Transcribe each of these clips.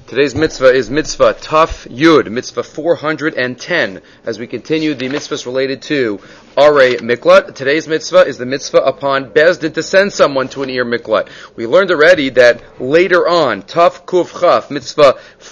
Today's mitzvah is mitzvah Taf Yud, mitzvah 410, as we continue the mitzvahs related to Arei Miklat. Today's mitzvah is the mitzvah upon Bezdin to send someone to an Ir Miklat. We learned already that later on, Taf Kuf Chaf, mitzvah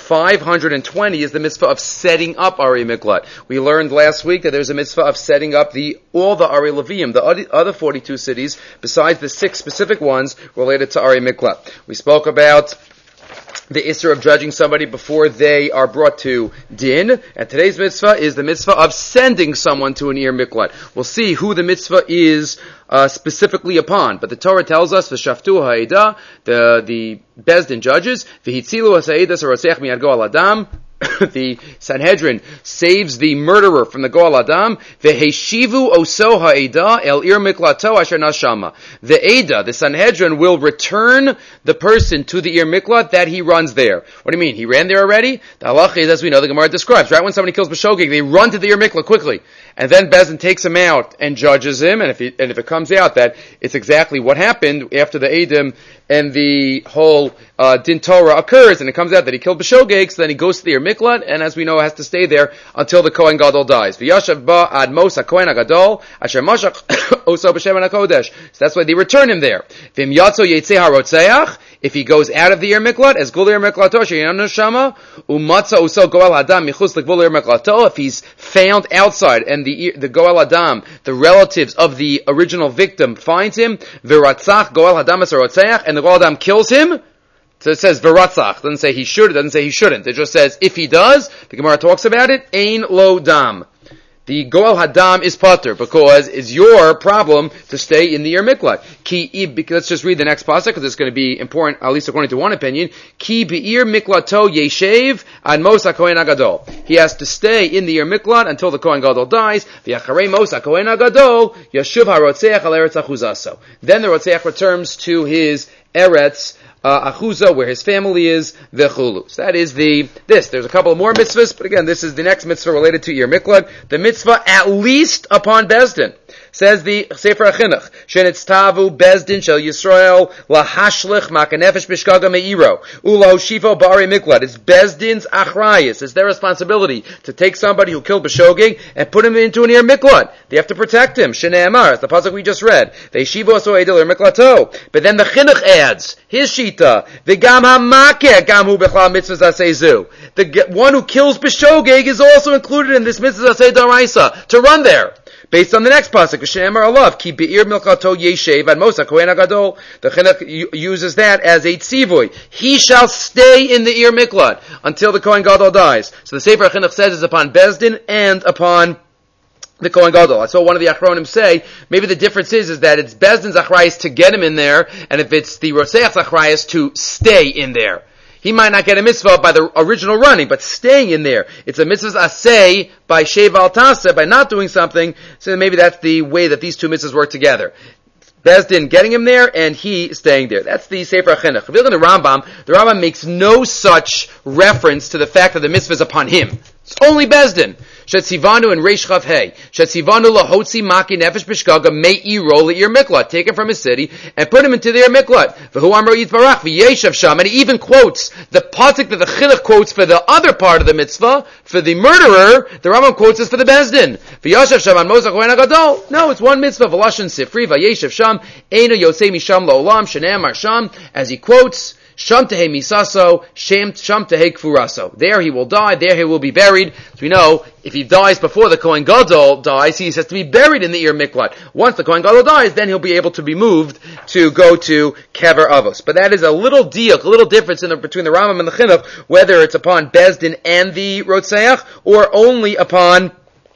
520 is the mitzvah of setting up Arei Miklat. We learned last week that there's a mitzvah of setting up all the Arei Leviim, the other 42 cities, besides the 6 specific ones related to Arei Miklat. We spoke about the Isser of judging somebody before they are brought to Din, and today's mitzvah is the mitzvah of sending someone to an Ir Miklat. We'll see who the mitzvah is specifically upon, but the Torah tells us, V'shaftu ha'edah, the Bezdin judges, V'hitzilu ha'edah sarotzech miyad go'al adam, the Sanhedrin saves the murderer from the Goal Adam. Veheshivu oso ha'edah el ir miklato asher nashama. The Edah, the Sanhedrin, will return the person to the Ir Miklat that he runs there. What do you mean? He ran there already? The halacha is, as we know, the Gemara describes, right? When somebody kills B'shogeg, they run to the Ir Miklat quickly. And then Bezdin takes him out and judges him, and if it comes out that it's exactly what happened after the Eidim and the whole Din Torah occurs, and it comes out that he killed B'shogeg, so then he goes to the Ir Miklat, and as we know, has to stay there until the Kohen Gadol dies. V'yashav ba ad mos ha-Kohen HaGadol, asher mashach oso b'shem HaKodesh. So that's why they return him there. V'im yatzo yetzeh ha-rotzeach, if he goes out of the Ir Miklat, as Gul Ir Miklato, she'yan neshama, umatza oso goel hadam michus l'gvul Ir Miklato, if he's found outside, and the Goel Adam, the relatives of the original victim, finds him, v'ratzach Goel Hadam es-rotzeach, and the Goel Adam kills him. So it says v'ratzach. It doesn't say he should. It doesn't say he shouldn't. It just says if he does. The Gemara talks about it. Ein lo dam. The Goel Hadam is pater because it's your problem to stay in the Ir Miklat. Let's just read the next pasuk because it's going to be important, at least according to one opinion. Ki be'ir miklato yeshev ad mos ha-Kohen HaGadol. He has to stay in the Ir Miklat until the Kohen Gadol dies. V'acharei mos ha-Kohen HaGadol yashuv ha-rotzeach al eretz achuzaso. Then the rotzeach returns to his eretz Achuza, where his family is, v'chulu. So that is this. There's a couple of more mitzvahs, but again, this is the next mitzvah related to Ir Miklat. The mitzvah at least upon Bezdin. Says the Sefer HaChinuch, Shenitztavu Bezdin shel Yisrael lahashlich makanefesh bishkaga meiro ulohshifo ba'arei miklat. It's Bezdin's achrayus. It's their responsibility to take somebody who killed B'shogeg and put him into an Ir Miklat. They have to protect him. Shne'emar, it's the pasuk we just read. Ve'shivo oso edel Ir Miklato. But then the Chinuch adds his shita. V'gam hamakeh gam hu bechlal mitzvahs aseizu. The one who kills B'shogeg is also included in this mitzvah asei daraisa to run there. Based on the next pasuk, Shemar Alav, Ki be'ir milkato yeshev ad mos ha-Kohen HaGadol. The Chinuch uses that as a tzivoy. He shall stay in the Ir Miklat until the Kohen Gadol dies. So the Sefer HaChinuch says is upon Bezdin and upon the Kohen Gadol. I saw one of the Achronim say, maybe the difference is that it's Bezdin's achrayus to get him in there, and if it's the Rotzeach's achrayus to stay in there. He might not get a mitzvah by the original running, but staying in there. It's a mitzvah aseh by shev al taseh, by not doing something. So maybe that's the way that these two mitzvahs work together. Bezdin getting him there, and he staying there. That's the Sefer HaChinuch. If you look at the Rambam makes no such reference to the fact that the mitzvah is upon him. It's only Bezdin. Shetzivanu and Reish Chav Hey. Shetzivanu lahotzi maki nefesh b'shgaga me'iro le'ir miklat. Take him from his city and put him into the Ir Miklat. V'hu amro yitbarach v'yeshav sham. And he even quotes the pasuk that the Chinuch quotes for the other part of the mitzvah, for the murderer. The Rambam quotes this for the Bezdin. V'yeshav sham an mos ha-Kohen HaGadol. No, it's one mitzvah. V'lashon sifri v'yeshav sham. Eino yotzei misham la'olam shene'amar sham. As he quotes, Sham tehei misaso, sham tehei kfuraso. There he will die, there he will be buried. So we know, if he dies before the Kohen Gadol dies, he has to be buried in the Ir Miklat. Once the Kohen Gadol dies, then he'll be able to be moved to go to Kever Avos. But that is a little difference between the Rambam and the Chinuch, whether it's upon Bezdin and the Rotzeach, or only upon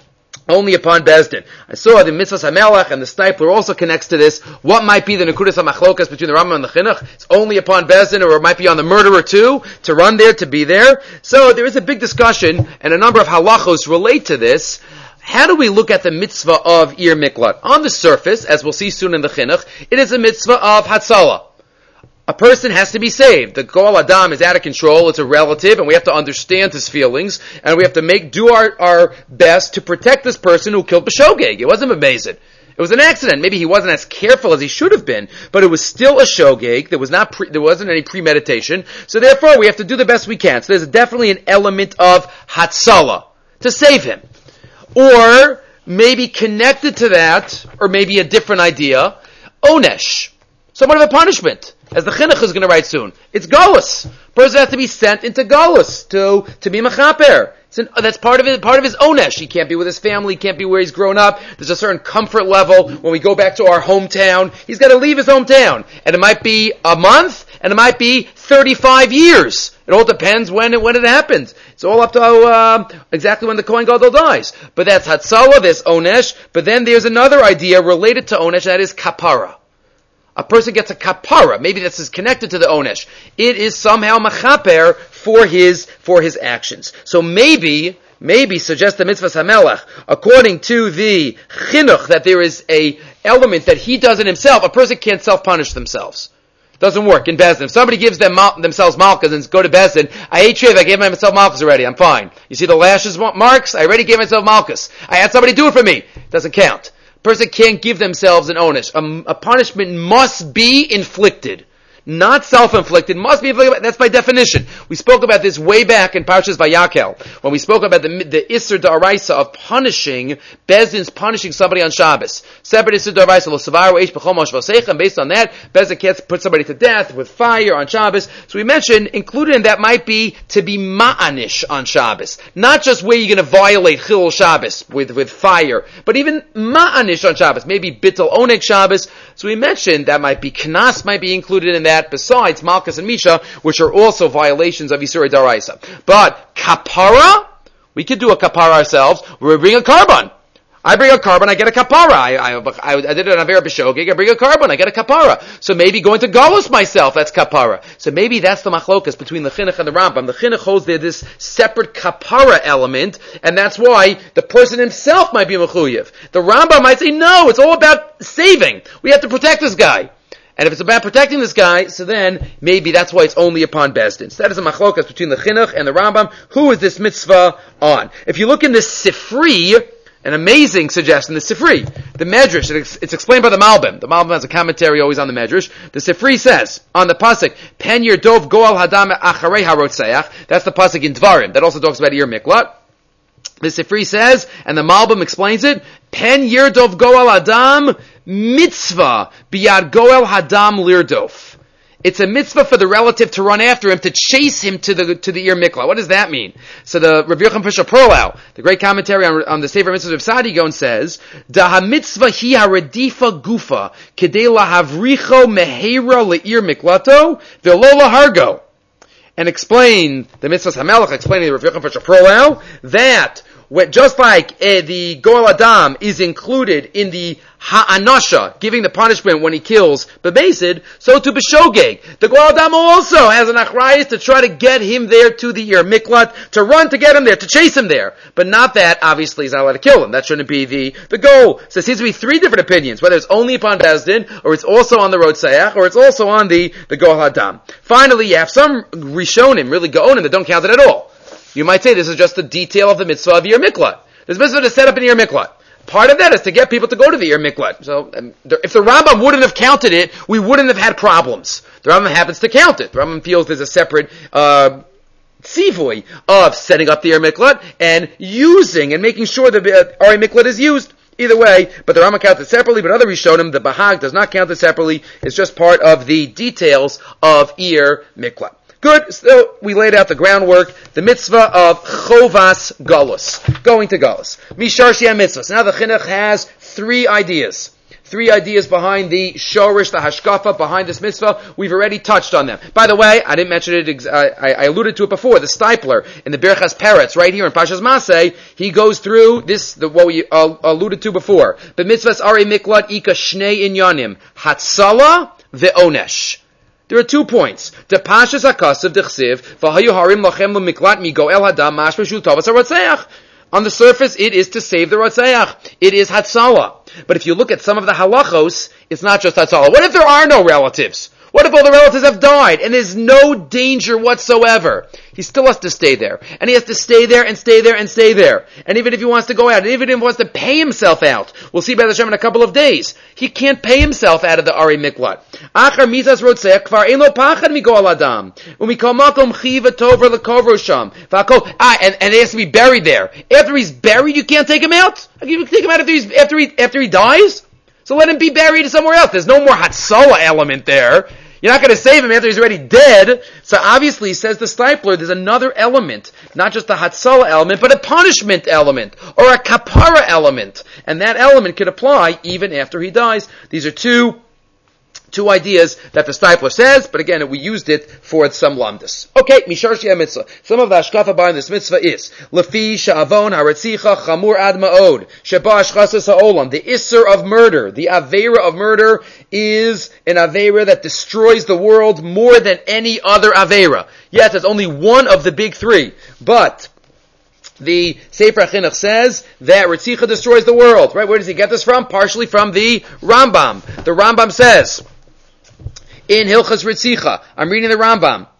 Bezdin. I saw the Mitzvah HaMelech and the Stipler also connects to this. What might be the Nekudas HaMachlokas between the Rambam and the Chinuch? It's only upon Bezdin, or it might be on the murderer too, to run there, to be there. So there is a big discussion, and a number of halachos relate to this. How do we look at the mitzvah of Ir Miklat? On the surface, as we'll see soon in the Chinuch, it is a mitzvah of Hatzalah. A person has to be saved. The Goel Adam is out of control. It's a relative, and we have to understand his feelings, and we have to do our best to protect this person who killed B'shogeg. It wasn't amazing. It was an accident. Maybe he wasn't as careful as he should have been, but it was still a shogeg. There wasn't any premeditation. So therefore, we have to do the best we can. So there's definitely an element of hatzalah to save him. Or maybe connected to that, or maybe a different idea, onesh, somewhat of a punishment. As the chinuch is going to write soon. It's galus. Person has to be sent into galus to be mechaper. That's part of his onesh. He can't be with his family, he can't be where he's grown up. There's a certain comfort level when we go back to our hometown. He's got to leave his hometown. And it might be a month, and it might be 35 years. It all depends when it happens. It's all up to exactly when the Kohen Gadol dies. But that's hatzalah, there's onesh. But then there's another idea related to onesh, that is kapara. A person gets a kapara. Maybe this is connected to the onesh. It is somehow machaper for his actions. So maybe suggest the mitzvah hamelach, according to the chinuch, that there is a element that he does in himself. A person can't self-punish themselves. Doesn't work in Bezdin. If somebody gives themselves malchus and go to Bezdin, I ate shiv, I gave myself malchus already, I'm fine. You see the lashes marks? I already gave myself malchus. I had somebody do it for me. Doesn't count. Person can't give themselves an onesh. A punishment must be inflicted. Not self-inflicted, must be inflicted. That's by definition. We spoke about this way back in Parshas Vayakel, when we spoke about the Isser D'Oraisa of punishing, Bezdin's punishing somebody on Shabbos. Separate Isser D'Oraisa, Lo Savaru Eish B'chol Mosh V'Seichem, based on that, Bezdin can't put somebody to death with fire on Shabbos. So we mentioned, included in that might be to be ma'anish on Shabbos. Not just where you're going to violate Chilul Shabbos with fire, but even ma'anish on Shabbos. Maybe Bittul Oneg Shabbos. So we mentioned that might be Knas might be included in that, besides Malchus and Misha, which are also violations of Yisur Daraisa. But kapara, we could do a kapara ourselves. We bring a carbon. I bring a carbon, I get a kapara. I did it on Avera B'Shogeg, I bring a carbon, I get a kapara. So maybe going to Galus myself, that's kapara. So maybe that's the machlokas between the Chinuch and the Rambam. The Chinuch holds there this separate kapara element, and that's why the person himself might be mechuyev. The Rambam might say, no, it's all about saving. We have to protect this guy. And if it's about protecting this guy, so then maybe that's why it's only upon Bezdin. So that is a machlokas between the Chinuch and the Rambam. Who is this mitzvah on? If you look in the Sifri, an amazing suggestion, the Sifri, the Medrash, it's explained by the Malbim. The Malbim has a commentary always on the Medrash. The Sifri says, on the pasuk, Pen Yer Dov Goal Hadam Acharei HaRotzeach, that's the pasuk in Dvarim, that also talks about Ir Miklat. The Sifri says, and the Malbim explains it, Pen Yer Dov Goal Adam Mitzvah Biyad Goel Hadam Lirdof. It's a mitzvah for the relative to run after him, to chase him to the Ir Mikla. What does that mean? So the Rabbi Yochanan Pisha Perlau, the great commentary on the Sefer Mitzvahs of Sadi Gon says, Da ha-mitzvah hi ha-redifa gufa, kedei lahavricho meheira le'ir miklato, velo lahargo. And explain, the Mitzvahs HaMelech, explaining the Rabbi Yochanan Pisha Perlau, that just like the Goel Adam is included in the Ha'anasha, giving the punishment when he kills Bebesid, so to B'Shogeg. The Goel Adam also has an achrayus to try to get him there to the Ir Miklat, to run to get him there, to chase him there. But not that, obviously, he's not allowed to kill him. That shouldn't be the goal. So there seems to be three different opinions, whether it's only upon Bezdin, or it's also on the Rotzeach, or it's also on the Goel Adam. Finally, you have some Rishonim, really Gaonim, that don't count it at all. You might say this is just a detail of the mitzvah of Ir Miklat. There's mitzvah to set up an Ir Miklat. Part of that is to get people to go to the Ir Miklat. So, if the Rambam wouldn't have counted it, we wouldn't have had problems. The Rambam happens to count it. The Rambam feels there's a separate, tzivui of setting up the Ir Miklat and using and making sure that the Ir Miklat is used. Either way, but the Rambam counts it separately, but other Rishonim, the Bahag does not count it separately. It's just part of the details of Ir Miklat. Good, so we laid out the groundwork, the mitzvah of Chovas Galus, going to Galus. Mishar Shia mitzvah. So now the Chinuch has three ideas behind the Shorish, the Hashkafa, behind this mitzvah. We've already touched on them. By the way, I didn't mention it, I alluded to it before, the Stipler, in the Birchas Peretz, right here in Pashas Maseh, he goes through this, what we alluded to before. The mitzvahs are a miklat ika shnei inyanim, hatzala ve'onesh. There are 2 points. The Pashas HaKasav Dechsiv v'hayu harim lachem l'miklat migo el hadam mashma shul tovas haRotzeach. On the surface, it is to save the Rotzeach. It is Hatzalah. But if you look at some of the halachos, it's not just Hatzalah. What if there are no relatives? What if all the relatives have died and there's no danger whatsoever? He still has to stay there. And he has to stay there and stay there and stay there. And even if he wants to go out, and even if he wants to pay himself out, we'll see by the Shem in a couple of days, he can't pay himself out of the Ari Miklat. Achar misas rotzech kvar ein lo pachad migol adam. Umikol makom chiva tover lekovro sham. And he has to be buried there. After he's buried, you can't take him out? You can take him out after he dies? So let him be buried somewhere else. There's no more Hatzalah element there. You're not going to save him after he's already dead. So obviously, says the Stipler, there's another element, not just a Hatzalah element, but a punishment element, or a Kapara element. And that element could apply even after he dies. These are two ideas that the Stipler says, but again, we used it for some lamdas. Okay, Mishar Shia Mitzvah. Some of the Ashkafa behind this mitzvah is, Lefi Sha'avon HaRetzicha Chamur Ad Ma'od, Sheba Ashchasas HaOlam, the Isser of murder, the Aveira of murder is an Aveira that destroys the world more than any other Aveira. Yes, it's only one of the big three, but the Sefer HaChinuch says that Retzicha destroys the world. Right? Where does he get this from? Partially from the Rambam. The Rambam says, in Hilchas Retzicha, I'm reading the Rambam,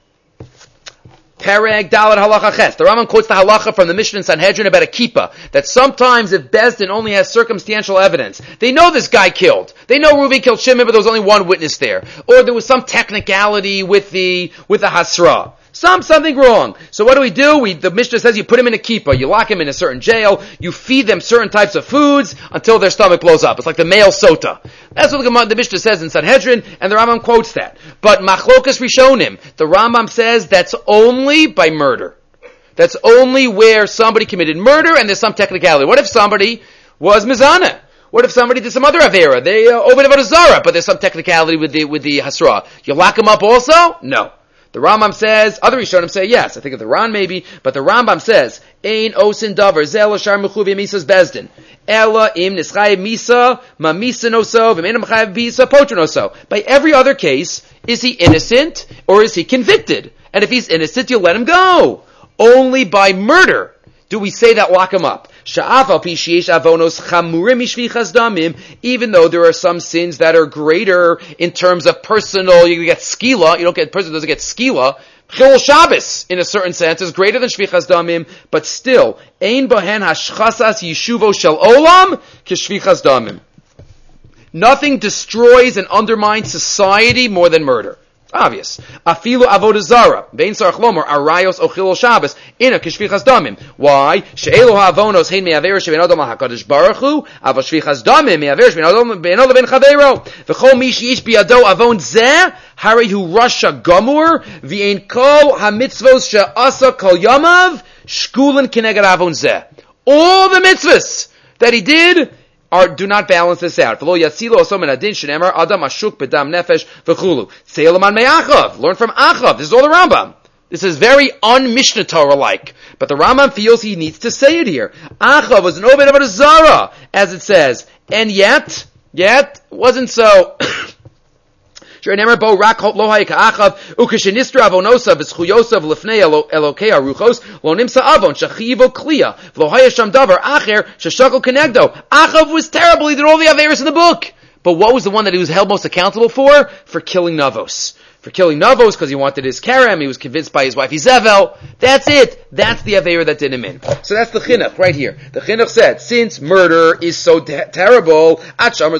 Pereg Dalet Halacha Ches. The Rambam quotes the halacha from the Mishnah in Sanhedrin about a kippah, that sometimes if Bezdin only has circumstantial evidence, they know this guy killed. They know Reuven killed Shimon, but there was only one witness there. Or there was some technicality with the Hasra. Something wrong. So what do? The Mishnah says you put him in a kippah, you lock him in a certain jail, you feed them certain types of foods until their stomach blows up. It's like the male sota. That's what the Mishnah says in Sanhedrin, and the Rambam quotes that. But Machlokas Rishonim, the Rambam says that's only by murder. That's only where somebody committed murder and there's some technicality. What if somebody was mizana? What if somebody did some other avera? They opened about a zara, but there's some technicality with the hasra. You lock him up also? No. The Rambam says, other Rishonim say yes. I think of the Ran maybe, but the Rambam says, Ein osin davar zel shar mechuvi misas bezdin. Ella im nischayev misa ma misa noso v'mein mechayev misa potra noso. By every other case, is he innocent or is he convicted? And if he's innocent, you let him go. Only by murder do we say that lock him up. Even though there are some sins that are greater in terms of personal, you get skila, person doesn't get skila. Chilul Shabbos, in a certain sense, is greater than shvichas damim, but still, ein bohen hashchasas yishuvo shel olam k'shvichas damim. Nothing destroys and undermines society more than murder. Obvious. Afilu avodah zara. Bein sarach lomar arayos ochilul Shabbos ina kishvichas damim. Why? She'elu ha'avonos hein me'aver she'ben adam ha'kadosh baruch hu ava shvichas damim me'aver she'ben adam ben chaveiro. V'chol mi she'ish biyado avon zeh hari hu rasha gamur v'ein kol ha'mitzvos she'asa kol yamav shkulen kineged avon zeh. All the mitzvahs that he did do not balance this out. Learn from Achav. This is all the Rambam. This is very un-Mishnah Torah-like. But the Rambam feels he needs to say it here. Achav was an Obed Avodah Zara, as it says. And yet, wasn't so. Sure, never bo rak lo hay ka'achav ukeshenistra avonosa v'schuyosa v'lefnei elokei aruchos lo nimsa avon shachivo kliya v'lo hay sham davar acher sheshakol kenegdo. Achav was terrible. He did all the averis in the book. But what was the one that he was held most accountable for? For killing Navos. For killing Navos because he wanted his karem. He was convinced by his wife Izevel. That's it. That's the aveira that did him in. So that's the chinuch right here. The chinuch said, since murder is so terrible, as we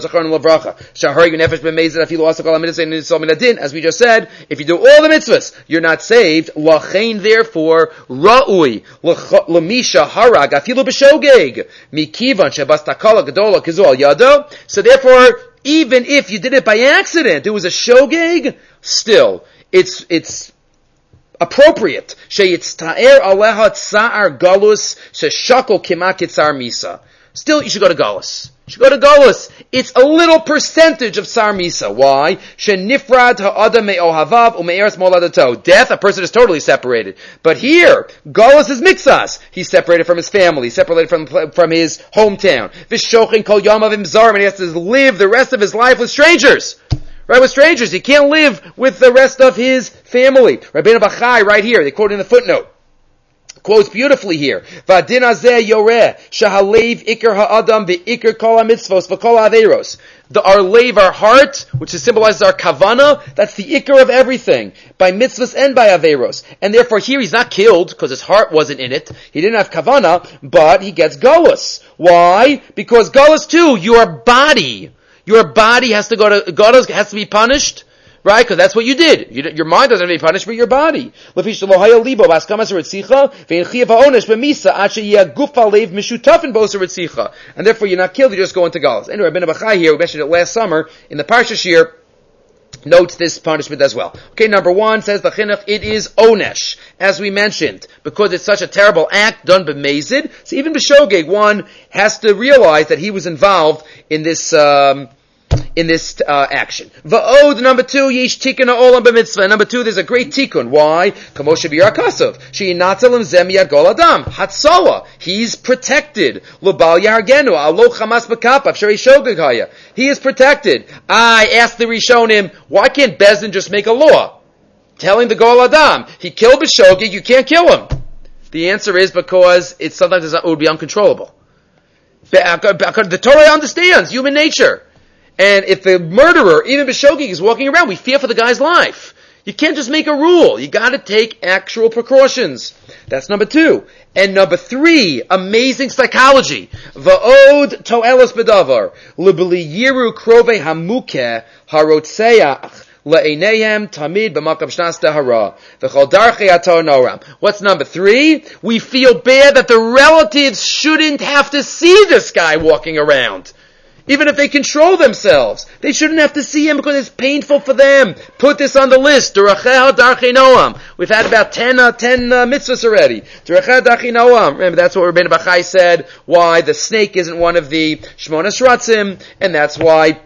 just said, if you do all the mitzvahs, you're not saved. Lachein, therefore, ra'ui l'misha harag afilu b'shogeg mikivan shebastakala gedola kizu al yado. So therefore, even if you did it by accident, it was a shogeg, still, it's appropriate. Sheyitzta'er aleha tsa'ar galus sheshakol kima kitzar misa. Still, you should go to galus. You should go to galus. It's a little percentage of tsar misa. Why? Shenifrad ha'adam me'ohavav u'me'eretz moladato. Death, a person is totally separated. But here, galus is mixas. He's separated from his family, separated from his hometown. V'shochin kol yamav imzarim, and he has to live the rest of his life with strangers. Right, with strangers. He can't live with the rest of his family. Rabbeinu Bachai, right here, they quote in the footnote. quotes beautifully here. V'adin hazeh yoreh shahalev ikar ha'adam ve'ikar kol ha'mitzvos v'kol ha'averos. Our lave, our heart, which symbolizes our kavana, that's the ikar of everything, by mitzvahs and by averos. And therefore here he's not killed, because his heart wasn't in it. He didn't have kavana, but he gets galus. Why? Because galus too, your body has to go to, galus has to be punished. Right? Because that's what you did. Your mind doesn't have to be punished, but your body. And therefore you're not killed, you just go into galus. Anyway, Rabbeinu Bachai here, we mentioned it last summer, in the Parsha Shir, notes this punishment as well. Okay, number one says the chinuch, it is onesh, as we mentioned, because it's such a terrible act done b'mezid. So even b'shogeg, one has to realize that he was involved in this action. Va'od, number two, yesh tikkun ha'olam b'mitzvah. Number two, there's a great tikkun. Why? Kamoshe b'yarkasov. She'inatzel zem yad gol adam. Hatzalah. He's protected. L'bal yargenu. Alo chamas b'kapa. Afshari shogeg haya. He is protected. I asked the Rishonim, why can't Bezdin just make a law telling the gol adam, he killed b'shogeg, you can't kill him? The answer is because it would be uncontrollable. The Torah understands human nature. And if the murderer, even b'shogeg, is walking around, we fear for the guy's life. You can't just make a rule. You gotta take actual precautions. That's number two. And number three, amazing psychology. Va'od to'elos bedavar. L'bli yiru krove hamukeh harotseach. Le'eneihem tamid b'makam shnas tahara. V'chol darchei ator noram. What's number three? We feel bad that the relatives shouldn't have to see this guy walking around. Even if they control themselves, they shouldn't have to see him because it's painful for them. Put this on the list. We've had about 10 mitzvahs already. Remember, that's what Rabbeinu Bachai said, why the snake isn't one of the Shmona Shratzim, and that's why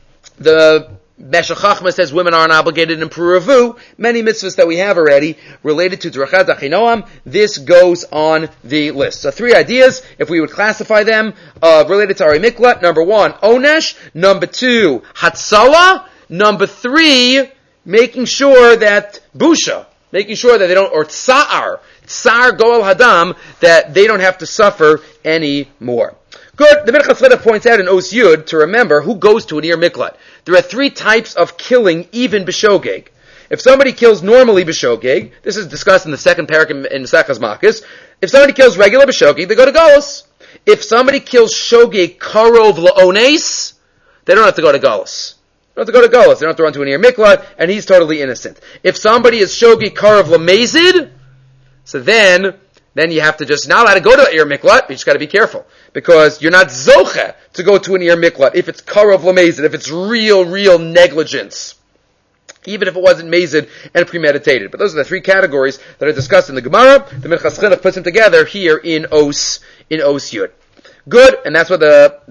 the Meshech Chachma says women aren't obligated in Puravu. Many mitzvahs that we have already related to Drachat Achinoam. This goes on the list. So three ideas, if we would classify them, related to Ari Miklat. Number one, Onesh. Number two, Hatzalah. Number three, making sure that Busha, making sure that they don't, or Tsa'ar Goel Hadam, that they don't have to suffer any more. Good. The Minchas Chinuch points out in Os Yud to remember who goes to an Ir Miklat. There are three types of killing, even b'shogeg. If somebody kills normally b'shogeg, this is discussed in the second parak in Mesachas Makos. If somebody kills regular b'shogeg, they go to galus. If somebody kills shogeg karov la'ones, they don't have to go to galus. They don't have to go to galus. They don't have to run to an Ir Miklat, and he's totally innocent. If somebody is shogeg karov la'mezid, so then you have to just, not allowed to go to Ir Miklat, but you just got to be careful. Because you're not zoche to go to an Ir Miklat if it's karov lamezid, if it's real negligence. Even if it wasn't mazid and premeditated. But those are the three categories that are discussed in the Gemara. The Minchas Chinuch puts them together here in Os Yud. Good, and that's what the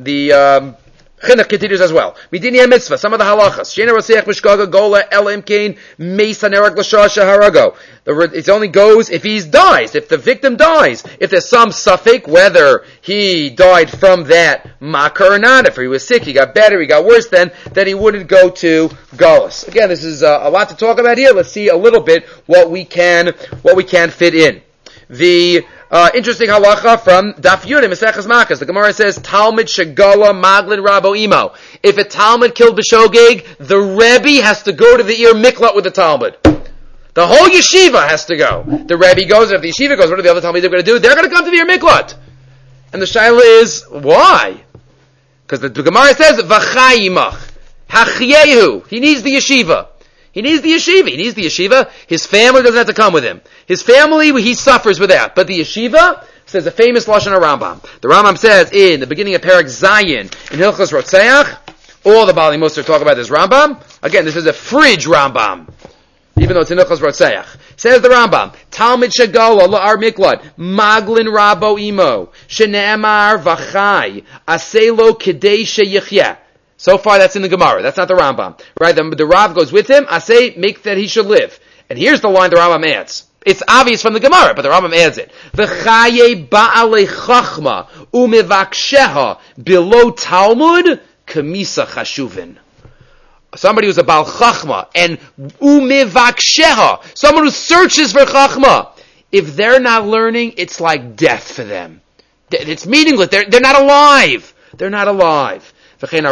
Chinuch continues as well. Midini mitzvah, some of the halachas. Sheina roseach mishkaga gola elim kain meisa nerag l'shasha harago. It only goes if he dies, if the victim dies. If there's some suffix, whether he died from that makar or not, if he was sick, he got better, he got worse, then he wouldn't go to galus. Again, this is a lot to talk about here. Let's see a little bit what we can fit in. The interesting halacha from Daf Yud in Maseches Makos. The Gemara says, Talmud shegala maglin rabo imo. If a Talmud killed b'shogeg, the Rebbe has to go to the Ir Miklat with the Talmud. The whole yeshiva has to go. The Rebbe goes, and if the yeshiva goes, what are the other Talmudim going to do? They're going to come to the Ir Miklat. And the shaila is, why? Because the Gemara says, V'chayimach. Hachyehu. He needs the yeshiva. He needs the yeshiva. His family doesn't have to come with him. His family, he suffers without. But the yeshiva, says a famous Lashon Rambam. The Rambam says in the beginning of Parak Zayin, in Hilchos Rotzeach, all the Bali Musar talk about this Rambam. Again, this is a fridge Rambam. Even though it's in Hilchos Rotzeach. Says the Rambam, Talmud Shagala La'ar Miklat, Maglin Rabo Imo, Shene'amar V'chai, Aselo Kedei Sheyichya. So far, that's in the Gemara. That's not the Rambam. Right? The Rav goes with him. I say, make that he should live. And here's the line the Rambam adds. It's obvious from the Gemara, but the Rambam adds it. V'chaye ba'alei chachma u'mevaksheha below Talmud kamisa chashuvin. Somebody who's a Baal Chachma and u'mevaksheha, someone who searches for Chachma, if they're not learning, it's like death for them. It's meaningless. They're not alive. They're not alive. And then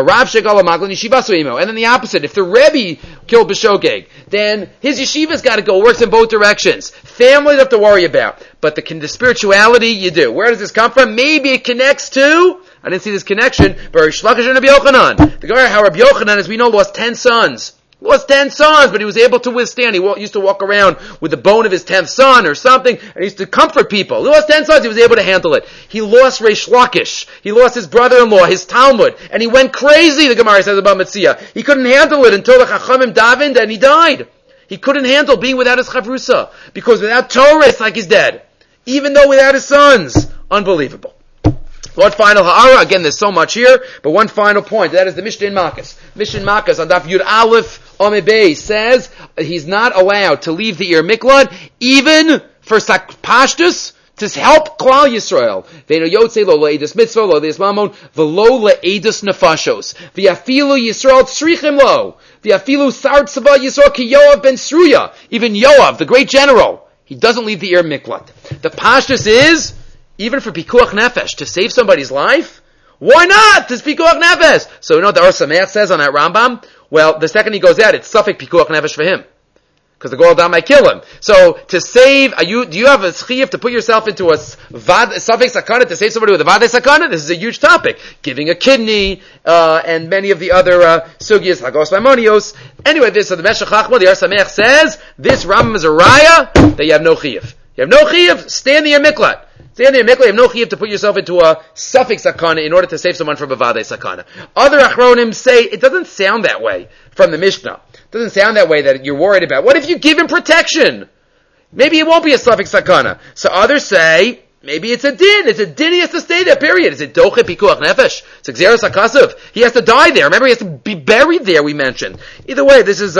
the opposite. If the Rebbe killed B'shogeg, then his yeshiva's got to go. It works in both directions. Family you don't have to worry about. But the spirituality, you do. Where does this come from? Maybe it connects to, I didn't see this connection, but Rish Lakish and Rabbi Yochanan. The Gemara, how Rabbi Yochanan, as we know, lost 10 sons. Lost 10 sons, but he was able to withstand. He used to walk around with the bone of his 10th son or something, and he used to comfort people. He lost 10 sons, he was able to handle it. He lost Reish Lakish. He lost his brother-in-law, his Talmud, and he went crazy, the Gemara says about Metzia. He couldn't handle it until the Chachamim davened, and he died. He couldn't handle being without his Chavrusa, because without Torah, it's like he's dead. Even though without his sons. Unbelievable. One final ha'ara, again there's so much here, but one final point, that is the Mishnah in Makkos. Mishnah in Makkos on Daf Yud Aleph Amebei says he's not allowed to leave the Ir Miklat, even for Pashtus, to help Klal Yisrael. Ve'no yotzei lo le'edus mitzvah, lo le'edus mamon, v'lo le'edus nefashos. V'yafilu Yisrael tzrichim lo. V'yafilu sar tzava Yisrael ki Yoav ben Sruya. Even Yoav, the great general, he doesn't leave the Ir Miklat. The Pashtus is, even for Pikuach Nefesh, to save somebody's life? Why not? This Pikuach Nefesh. So you know what the Or Sameach says on that Rambam? Well, the second he goes out, it's Safek Pikuach Nefesh for him. Because the Goldam might kill him. So, to save, do you have a schiyuv to put yourself into a Safek Sakana, to save somebody with a Vade Sakana? This is a huge topic. Giving a kidney, and many of the other, Sugyas, Hagos Maimonios. Anyway, so the Meshech Chachma, the Or Sameach says, this Rambam is a raya, that you have no chiyuv. You have no chiyuv, stay in the Miklat. Stay in the Miklat, you have no chiyuv to put yourself into a Safek Sakana in order to save someone from a Vade Sakana. Other Achronim say, it doesn't sound that way from the Mishnah. It doesn't sound that way that you're worried about. What if you give him protection? Maybe it won't be a Safek Sakana. So others say, maybe it's a din. It's a din, he has to stay there, period. Is it Doche Pikuach Nefesh? It's Xeris HaKasav. He has to die there. Remember, he has to be buried there, we mentioned. Either way, this is,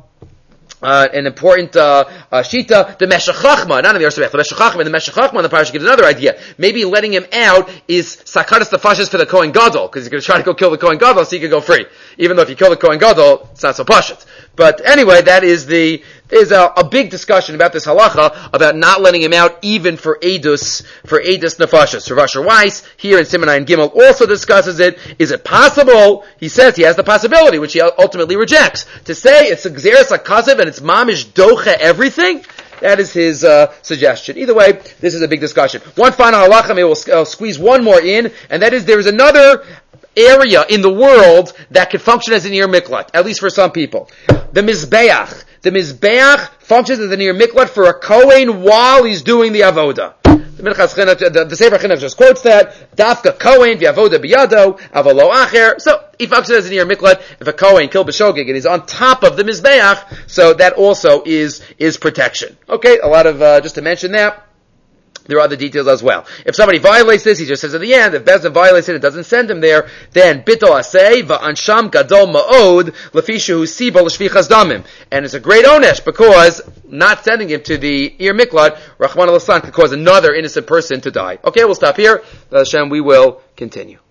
an important shita, the Meshech Chachma, not in the Arsabech, the Meshech Chachma, the Meshech Chachma on the parasha gives another idea. Maybe letting him out is sakaras tefashis for the Kohen Gadol, because he's going to try to go kill the Kohen Gadol so he can go free. Even though if you kill the Kohen Gadol, it's not so pashut. But anyway, there's a big discussion about this halacha, about not letting him out even for edus nefashis. Rav Asher Weiss, here in Siman Ayin Gimel, also discusses it. Is it possible, he says he has the possibility, which he ultimately rejects, to say it's a Xeris HaKasav and it's mamish docha everything? That is his suggestion. Either way, this is a big discussion. One final halacha, maybe we'll squeeze one more in, and that is there is another area in the world that could function as an Ir Miklat, at least for some people. The Mizbeach. The Mizbeach functions as an Ir Miklat for a Kohen while he's doing the Avodah. The Sefer Chinuch just quotes that. Dafka Kohen v'Avodah biyado avalo acher. So he functions as an Ir Miklat if a Kohen killed B'shogeg and he's on top of the Mizbeach. So that also is protection. Okay, a lot of just to mention that. There are other details as well. If somebody violates this, he just says at the end, if Bezdin violates it, it doesn't send him there, then bitol aseh va'ansham gadol ma'od lefishu siba l'shvichas damim. And it's a great onesh because not sending him to the Ir Miklat, Rachmana litzlan, could cause another innocent person to die. Okay, we'll stop here. Hashem, we will continue.